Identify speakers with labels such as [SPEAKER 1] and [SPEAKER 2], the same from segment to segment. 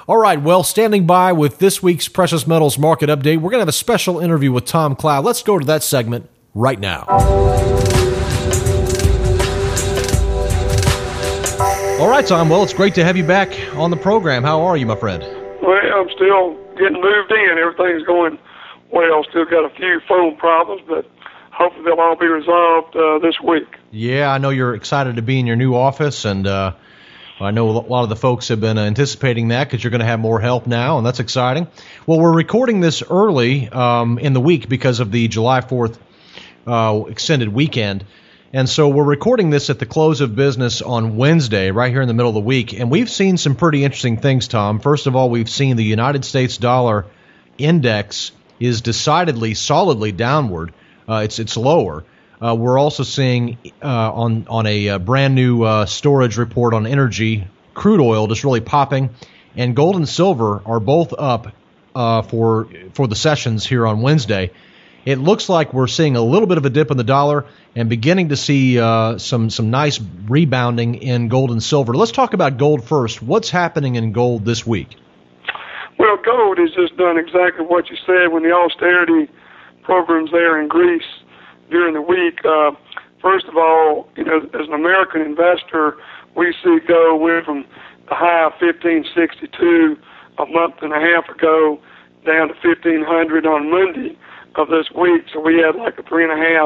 [SPEAKER 1] All right, well, standing by with this week's Precious Metals Market Update, we're going to have a special interview with Tom Cloud. Let's go to that segment right now. All right, Tom, well, it's great to have you back on the program. How are you, my friend?
[SPEAKER 2] Well, I'm still getting moved in. Everything's going well. Still got a few phone problems, but hopefully they'll all be resolved this week.
[SPEAKER 1] Yeah, I know you're excited to be in your new office, and I know a lot of the folks have been anticipating that because you're going to have more help now, and that's exciting. Well, we're recording this early in the week because of the July 4th extended weekend. And so we're recording this at the close of business on Wednesday, right here in the middle of the week. And we've seen some pretty interesting things, Tom. First of all, we've seen the United States dollar index is decidedly, solidly downward. It's lower. We're also seeing on a brand new storage report on energy, crude oil just really popping, and gold and silver are both up for the sessions here on Wednesday. It looks like we're seeing a little bit of a dip in the dollar and beginning to see some nice rebounding in gold and silver. Let's talk about gold first. What's happening in gold this week?
[SPEAKER 2] Well, gold has just done exactly what you said when the austerity programs there in Greece during the week. First of all, as an American investor, we see gold went from the high of 1562 a month and a half ago down to 1500 on Monday of this week. So we had like a 3.5%,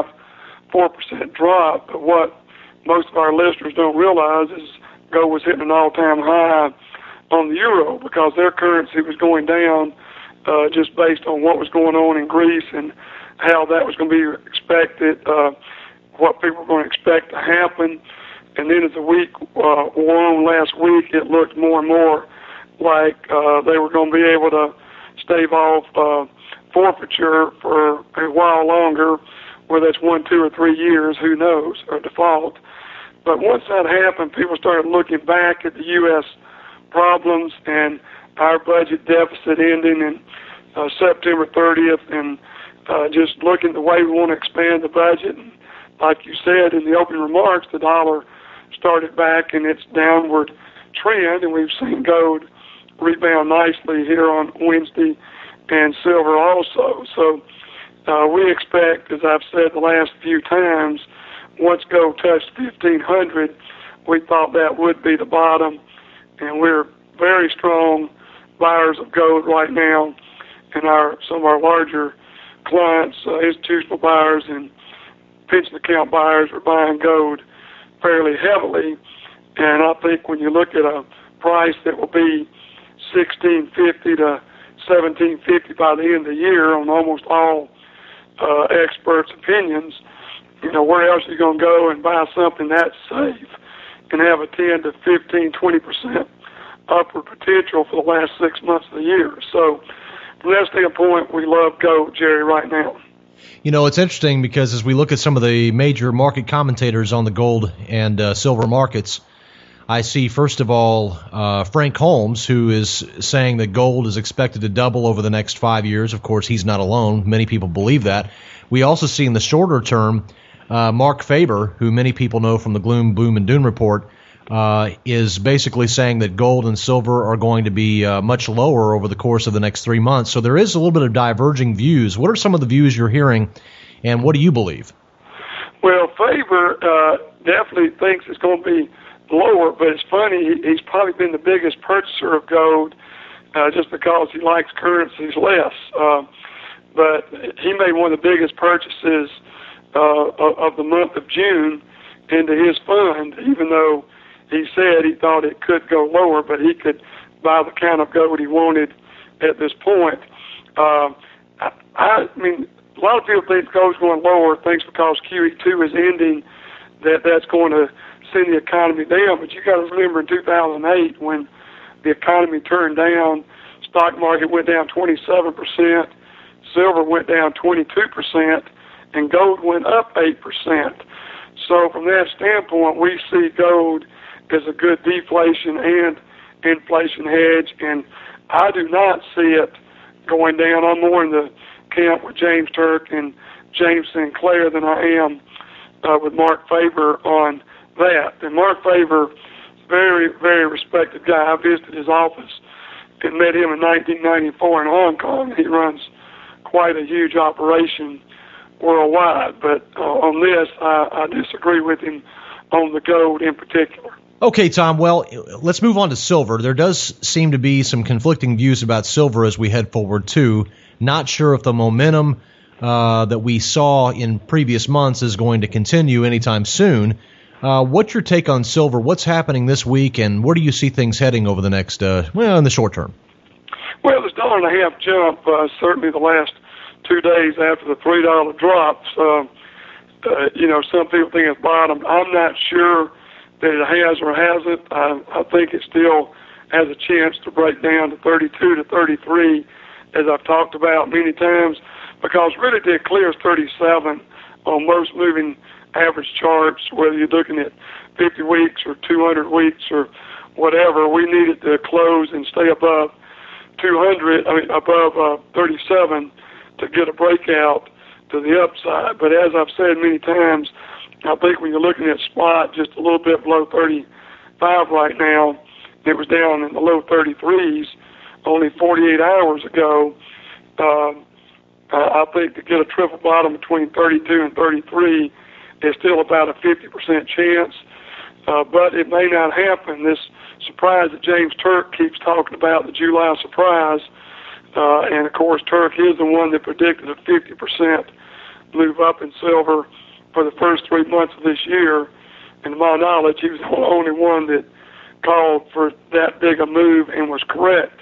[SPEAKER 2] 4% drop. But what most of our listeners don't realize is gold was hitting an all-time high on the euro because their currency was going down just based on what was going on in Greece and how that was going to be expected, what people were going to expect to happen. And then as the week wore on last week, it looked more and more like they were going to be able to stave off forfeiture for a while longer, whether it's 1, 2, or 3 years, who knows, or default. But once that happened, people started looking back at the U.S. problems and our budget deficit ending in September 30th and just looking the way we want to expand the budget. And like you said in the opening remarks, the dollar started back in its downward trend, and we've seen gold rebound nicely here on Wednesday and silver also. So we expect, as I've said the last few times, once gold touched 1,500, we thought that would be the bottom, and we're very strong buyers of gold right now, and some of our larger clients, institutional buyers and pension account buyers, are buying gold fairly heavily. And I think when you look at a price that will be $1,650 to $1,750 by the end of the year on almost all experts' opinions, where else are you going to go and buy something that's safe and have a 10 to 15, 20% upward potential for the last 6 months of the year? So from that standpoint, we love gold, Jerry, right now.
[SPEAKER 1] It's interesting because as we look at some of the major market commentators on the gold and silver markets, I see, first of all, Frank Holmes, who is saying that gold is expected to double over the next 5 years. Of course, he's not alone. Many people believe that. We also see in the shorter term, Mark Faber, who many people know from the Gloom, Boom, and Doom report, is basically saying that gold and silver are going to be much lower over the course of the next 3 months. So there is a little bit of diverging views. What are some of the views you're hearing, and what do you believe?
[SPEAKER 2] Well, Faber definitely thinks it's going to be lower, but it's funny, he's probably been the biggest purchaser of gold just because he likes currencies less. But he made one of the biggest purchases of the month of June into his fund, even though he said he thought it could go lower, but he could buy the kind of gold he wanted at this point. I mean, a lot of people think gold's going lower, thinks because QE2 is ending, that's going to send the economy down. But you got to remember in 2008 when the economy turned down, stock market went down 27%, silver went down 22%, and gold went up 8%. So from that standpoint, we see gold as a good deflation and inflation hedge, and I do not see it going down. I'm more in the camp with James Turk and James Sinclair than I am with Mark Faber on that. And Mark Faber, very, very respected guy. I visited his office and met him in 1994 in Hong Kong. He runs quite a huge operation worldwide. But on this, I disagree with him on the gold in particular.
[SPEAKER 1] Okay, Tom, well, let's move on to silver. There does seem to be some conflicting views about silver as we head forward, too. Not sure if the momentum that we saw in previous months is going to continue anytime soon. What's your take on silver? What's happening this week, and where do you see things heading over the next, in the short term?
[SPEAKER 2] Well, this $1.50 jump, certainly the last 2 days after the $3 drops, some people think it's bottomed. I'm not sure that it has or hasn't. I think it still has a chance to break down to 32 to 33, as I've talked about many times, because really it clears 37 on most moving average charts, whether you're looking at 50 weeks or 200 weeks or whatever. We need it to close and stay above 37 to get a breakout to the upside. But as I've said many times, I think when you're looking at spot just a little bit below 35 right now, it was down in the low 33s only 48 hours ago. I think to get a triple bottom between 32 and 33 is still about a 50% chance, but it may not happen. This surprise that James Turk keeps talking about, the July surprise, and of course Turk is the one that predicted a 50% move up in silver for the first 3 months of this year. And to my knowledge, he was the only one that called for that big a move and was correct.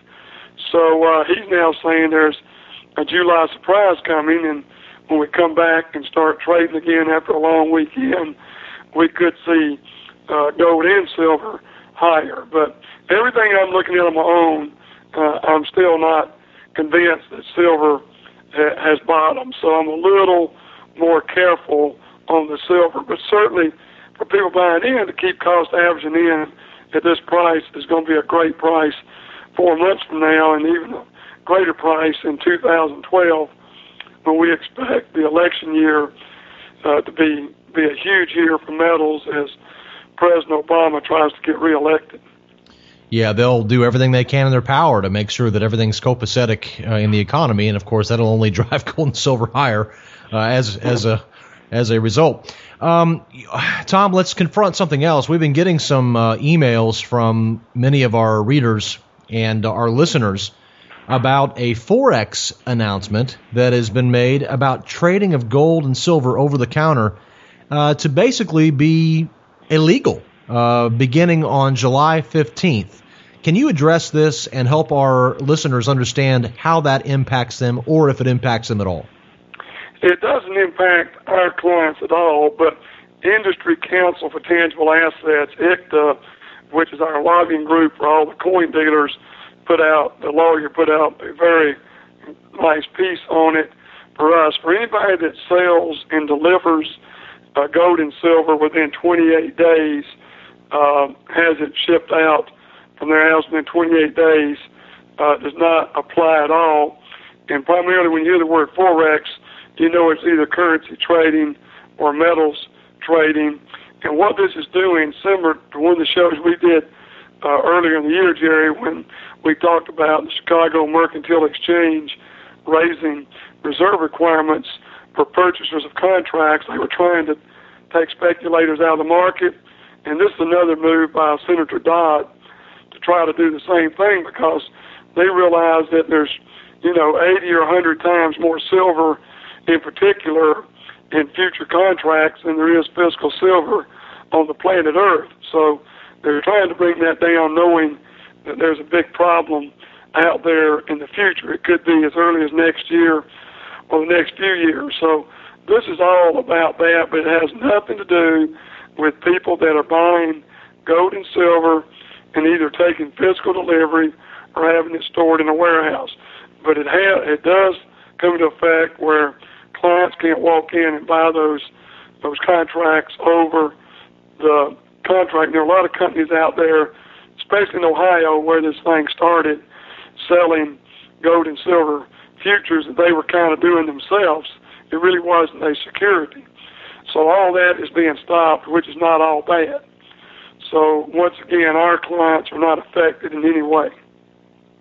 [SPEAKER 2] So he's now saying there's a July surprise coming, and when we come back and start trading again after a long weekend, we could see gold and silver higher. But everything I'm looking at on my own, I'm still not convinced that silver has bottomed. So I'm a little more careful on the silver. But certainly for people buying in, to keep cost averaging in at this price is going to be a great price 4 months from now, and even a greater price in 2012, when we expect the election year to be a huge year for metals as President Obama tries to get reelected.
[SPEAKER 1] Yeah, they'll do everything they can in their power to make sure that everything's copacetic in the economy, and of course that'll only drive gold and silver higher as a result. Tom, let's confront something else. We've been getting some emails from many of our readers and our listeners about a Forex announcement that has been made about trading of gold and silver over the counter to basically be illegal beginning on July 15th. Can you address this and help our listeners understand how that impacts them, or if it impacts them at all?
[SPEAKER 2] It doesn't impact our clients at all, but Industry Council for Tangible Assets, ICTA, which is our lobbying group for all the coin dealers, the lawyer put out a very nice piece on it for us. For anybody that sells and delivers gold and silver within 28 days, has it shipped out from their house within 28 days, does not apply at all. And primarily when you hear the word Forex, you know it's either currency trading or metals trading. And what this is doing, similar to one of the shows we did earlier in the year, Jerry, when we talked about the Chicago Mercantile Exchange raising reserve requirements for purchasers of contracts. They were trying to take speculators out of the market. And this is another move by Senator Dodd to try to do the same thing, because they realize that there's, 80 or 100 times more silver in particular in future contracts than there is physical silver on the planet Earth. So they're trying to bring that down, knowing that there's a big problem out there in the future. It could be as early as next year or the next few years. So this is all about that, but it has nothing to do with people that are buying gold and silver and either taking physical delivery or having it stored in a warehouse. But it does come into effect where clients can't walk in and buy those contracts over the contract. There are a lot of companies out there, especially in Ohio, where this thing started, selling gold and silver futures that they were kind of doing themselves. It really wasn't a security. So all that is being stopped, which is not all bad. So once again, our clients are not affected in any way.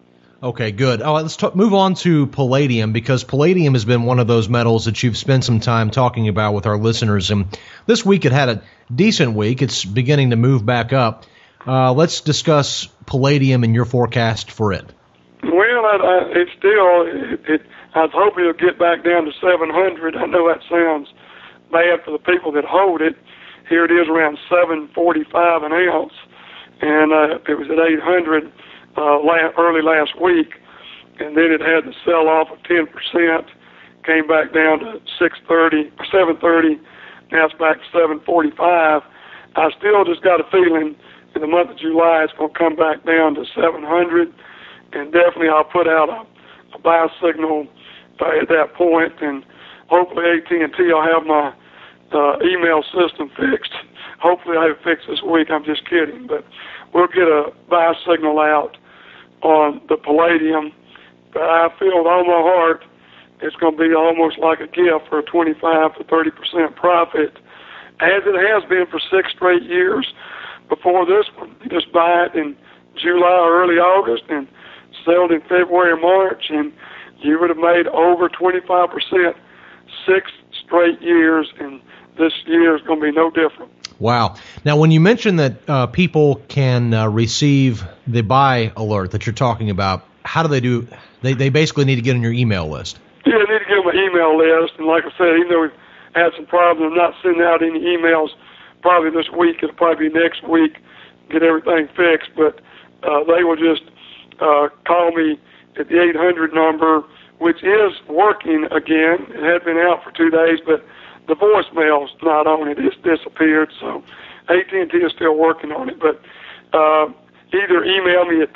[SPEAKER 1] Okay, good. Let's move on to palladium, because palladium has been one of those metals that you've spent some time talking about with our listeners. And this week it had a decent week. It's beginning to move back up. Let's discuss palladium and your forecast for it.
[SPEAKER 2] Well, I was hoping it'll get back down to 700. I know that sounds bad for the people that hold it. Here it is around 745 an ounce, and it was at 800 early last week, and then it had the sell-off of 10%, came back down to 730. Now it's back to 745. I still just got a feeling in the month of July it's going to come back down to 700, and definitely I'll put out a buy signal at that point, and hopefully AT&T will have my email system fixed. Hopefully I have it fixed this week. I'm just kidding, but we'll get a buy signal out on the palladium. But I feel with all my heart it's going to be almost like a gift for a 25 to 30% profit, as it has been for 6 straight years before this one. You just buy it in July or early August and sell it in February or March, and you would have made over 25% 6 straight years, and this year is going to be no different.
[SPEAKER 1] Wow. Now, when you mentioned that people can receive the buy alert that you're talking about, how do they do? They basically need to get on your email list.
[SPEAKER 2] Yeah, I need to get on my email list. And like I said, even though we've had some problems, I'm not sending out any emails probably this week. It'll probably be next week, get everything fixed. But they will just call me at the 800 number, which is working again. It had been out for 2 days, but the voicemail's not on it. It's disappeared. So AT&T is still working on it. But either email me at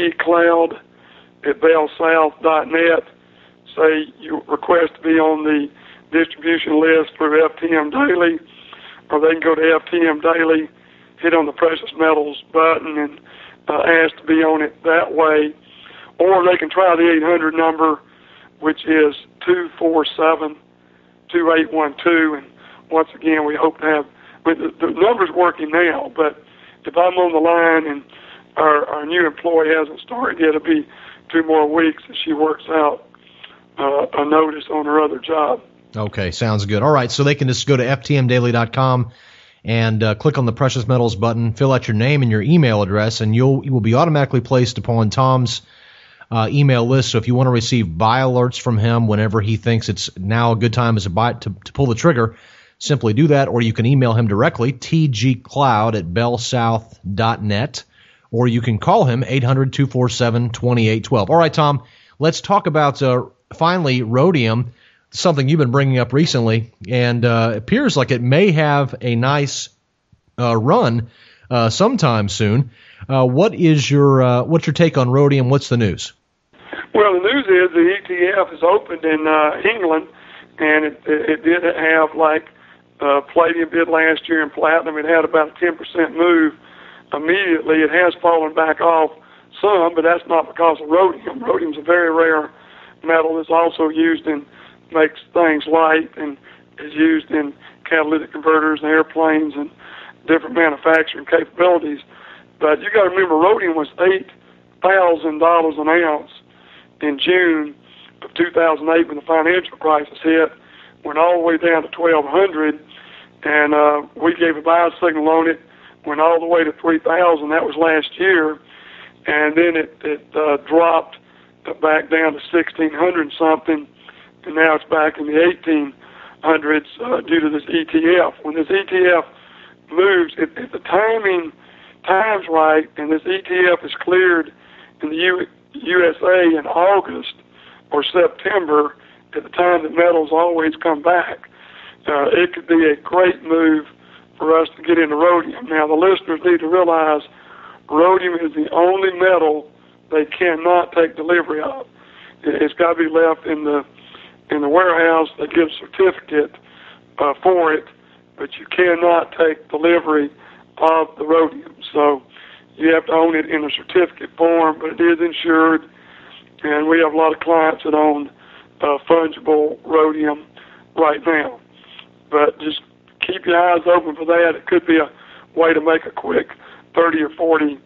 [SPEAKER 2] tgcloud@bellsouth.net, say you request to be on the distribution list for FTM Daily, or they can go to FTM Daily, hit on the Precious Metals button, and ask to be on it that way. Or they can try the 800 number, which is 247-2812. And once again, we hope to have, the number's working now, but if I'm on the line and our new employee hasn't started yet, it'll be 2 more weeks as she works out a notice on her other job.
[SPEAKER 1] Okay, sounds good. All right, so they can just go to ftmdaily.com and click on the Precious Metals button, fill out your name and your email address, and you will be automatically placed upon Tom's email list. So if you want to receive buy alerts from him whenever he thinks it's now a good time as a buy to pull the trigger, simply do that, or you can email him directly, tgcloud@bellsouth.net, or you can call him 800-247-2812. All right, Tom, let's talk about finally rhodium, something you've been bringing up recently, and appears like it may have a nice run sometime soon. What's your take on rhodium? What's the news?
[SPEAKER 2] Well, the news is the ETF is opened in England, and it did have, like palladium did last year and platinum, it had about a 10% move immediately. It has fallen back off some, but that's not because of rhodium. Rhodium's a very rare metal. It's also used in, makes things light, and is used in catalytic converters and airplanes and different manufacturing capabilities. But you got to remember, rhodium was $8,000 an ounce in June of 2008 when the financial crisis hit. Went all the way down to 1,200, and we gave a buy signal on it. Went all the way to 3,000. That was last year, and then it dropped back down to 1,600 something, and now it's back in the 1,800s due to this ETF. When this ETF moves, if the time's right, and this ETF is cleared in the USA in August or September, at the time that metals always come back, it could be a great move for us to get into rhodium. Now, the listeners need to realize rhodium is the only metal they cannot take delivery of. It's got to be left in the warehouse. They give a certificate for it, but you cannot take delivery of the rhodium. So you have to own it in a certificate form, but it is insured, and we have a lot of clients that own fungible rhodium right now. But just keep your eyes open for that. It could be a way to make a quick 30 or 40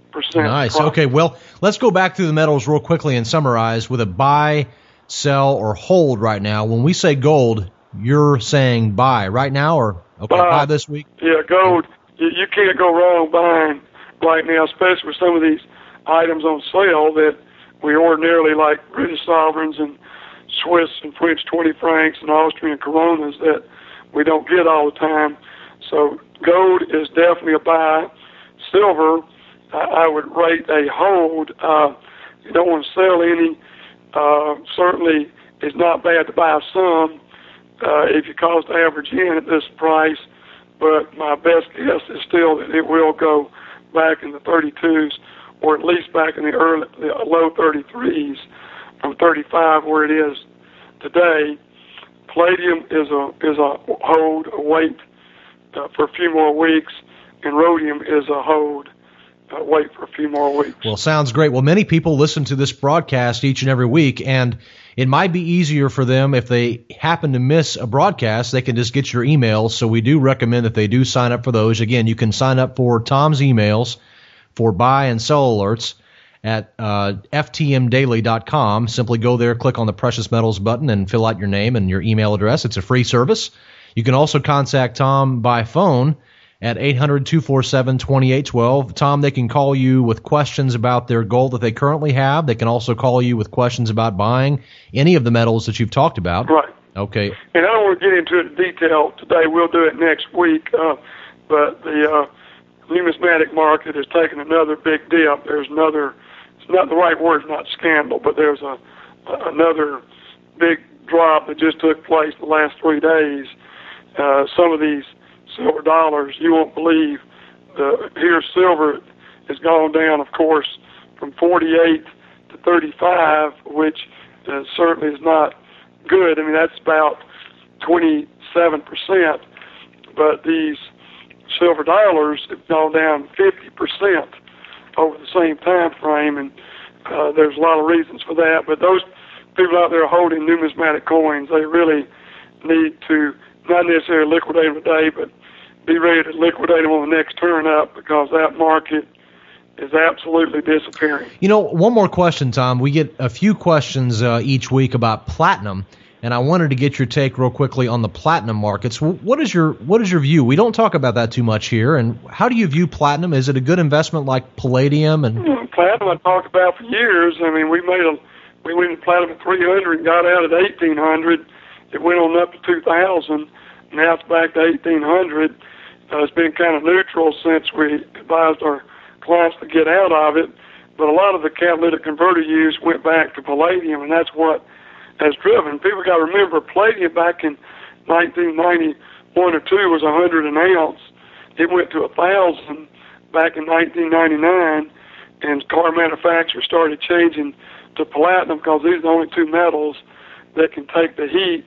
[SPEAKER 1] Nice.
[SPEAKER 2] profit.
[SPEAKER 1] Okay, well, let's go back through the metals real quickly and summarize with a buy, sell, or hold right now. When we say gold, you're saying buy right now, or buy this week?
[SPEAKER 2] Yeah, gold, you can't go wrong buying right now, especially with some of these items on sale that we ordinarily, like British sovereigns and Swiss and French 20 francs and Austrian coronas, that we don't get all the time. So gold is definitely a buy. Silver, I would rate a hold. You don't want to sell any. Certainly, it's not bad to buy some if you cost average in at this price. But my best guess is still that it will go back in the 32s, or at least back in the low 33s from 35 where it is today. Palladium is a hold, a wait for a few more weeks, and rhodium is a hold, wait for a few more weeks.
[SPEAKER 1] Well, sounds great. Well, many people listen to this broadcast each and every week, and it might be easier for them if they happen to miss a broadcast, they can just get your emails. So we do recommend that they do sign up for those. Again, you can sign up for Tom's emails for buy and sell alerts at ftmdaily.com. Simply go there, click on the Precious Metals button, and fill out your name and your email address. It's a free service. You can also contact Tom by phone at 800-247-2812. Tom, they can call you with questions about their gold that they currently have. They can also call you with questions about buying any of the metals that you've talked about.
[SPEAKER 2] Right.
[SPEAKER 1] Okay.
[SPEAKER 2] And I don't want to get into it in detail today. We'll do it next week. But the numismatic market has taken another big dip. There's another, it's not the right word, it's not scandal, but there's another big drop that just took place the last 3 days. Some of these silver dollars, you won't believe. Here silver has gone down, of course, from 48 to 35, which certainly is not good. I mean, that's about 27%. But these silver dollars have gone down 50% over the same time frame, and there's a lot of reasons for that. But those people out there holding numismatic coins, they really need to not necessarily liquidate them today, but be ready to liquidate them on the next turn up, because that market is absolutely disappearing.
[SPEAKER 1] You know, one more question, Tom. We get a few questions each week about platinum, and I wanted to get your take real quickly on the platinum markets. What is your view? We don't talk about that too much here. And how do you view platinum? Is it a good investment like palladium? And
[SPEAKER 2] platinum I talked about for years. I mean, we went to platinum at 300 and got out at 1800. It went on up to 2000. Now it's back to 1800. It's been kind of neutral since we advised our clients to get out of it. But a lot of the catalytic converter use went back to palladium, and that's what has driven. People got to remember, palladium back in 1991 or 2 was 100 an ounce. It went to 1,000 back in 1999, and car manufacturers started changing to platinum because these are the only two metals that can take the heat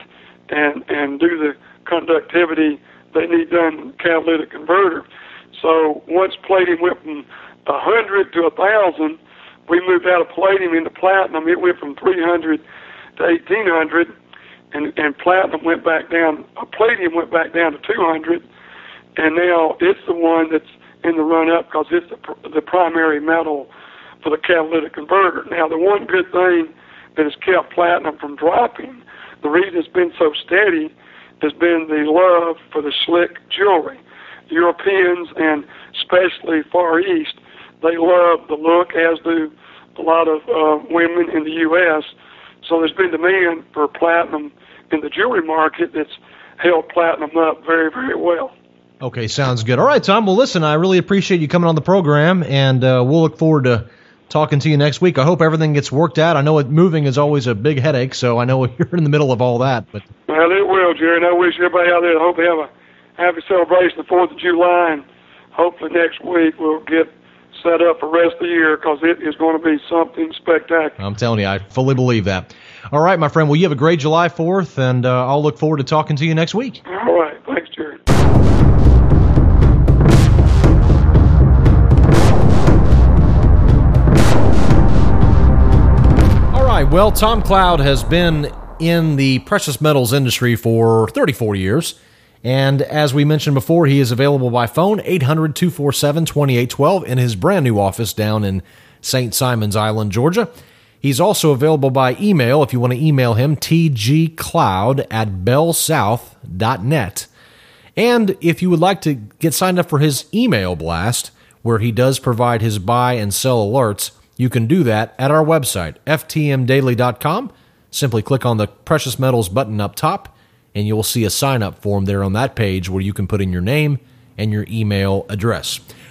[SPEAKER 2] and do the conductivity they need done in the catalytic converter. So once palladium went from 100 to 1,000, we moved out of palladium into platinum. It went from 300 to 1,800, and platinum went back down. Palladium went back down to 200, and now it's the one that's in the run-up because it's the primary metal for the catalytic converter. Now, the one good thing that has kept platinum from dropping, the reason it's been so steady, has been the love for the slick jewelry. Europeans, and especially Far East, they love the look, as do a lot of women in the U.S., so there's been demand for platinum in the jewelry market that's held platinum up very, very well.
[SPEAKER 1] Okay, sounds good. All right, Tom. Well, listen, I really appreciate you coming on the program, and we'll look forward to talking to you next week. I hope everything gets worked out. I know moving is always a big headache, so I know you're in the middle of all that. But
[SPEAKER 2] well, it will, Jerry, and I wish everybody out there, I hope they have a happy celebration of the 4th of July, and hopefully next week we'll get set up for the rest of the year, because it is going to be something spectacular.
[SPEAKER 1] I'm telling you, I fully believe that. All right, my friend. Well, you have a great July 4th, and I'll look forward to talking to you next week.
[SPEAKER 2] All right. Thanks, Jerry.
[SPEAKER 1] All right. Well, Tom Cloud has been in the precious metals industry for 34 years. And as we mentioned before, he is available by phone, 800-247-2812, in his brand new office down in St. Simons Island, Georgia. He's also available by email if you want to email him, tgcloud@bellsouth.net. And if you would like to get signed up for his email blast, where he does provide his buy and sell alerts, you can do that at our website, ftmdaily.com. Simply click on the Precious Metals button up top, and you'll see a sign-up form there on that page where you can put in your name and your email address.